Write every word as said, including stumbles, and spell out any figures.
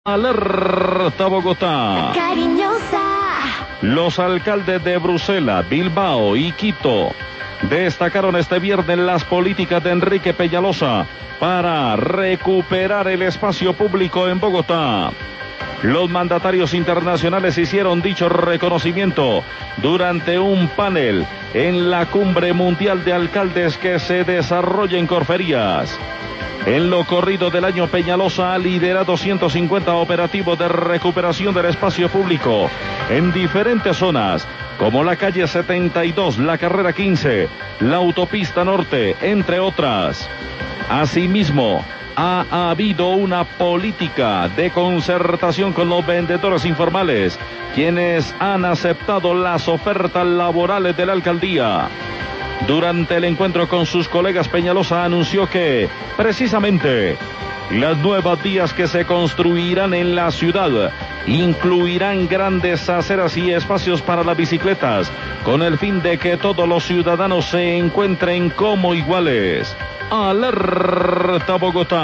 Alerta Bogotá. Cariñosa. Los alcaldes de Bruselas, Bilbao y Quito destacaron este viernes las políticas de Enrique Peñalosa para recuperar el espacio público en Bogotá. Los mandatarios internacionales hicieron dicho reconocimiento durante un panel en la Cumbre Mundial de Alcaldes que se desarrolla en Corferías. En lo corrido del año, Peñalosa ha liderado ciento cincuenta operativos de recuperación del espacio público en diferentes zonas, como la calle setenta y dos, la carrera quince, la autopista norte, entre otras. Asimismo, ha habido una política de concertación con los vendedores informales, quienes han aceptado las ofertas laborales de la alcaldía. Durante el encuentro con sus colegas, Peñalosa anunció que, precisamente, las nuevas vías que se construirán en la ciudad incluirán grandes aceras y espacios para las bicicletas, con el fin de que todos los ciudadanos se encuentren como iguales. Alerta Bogotá.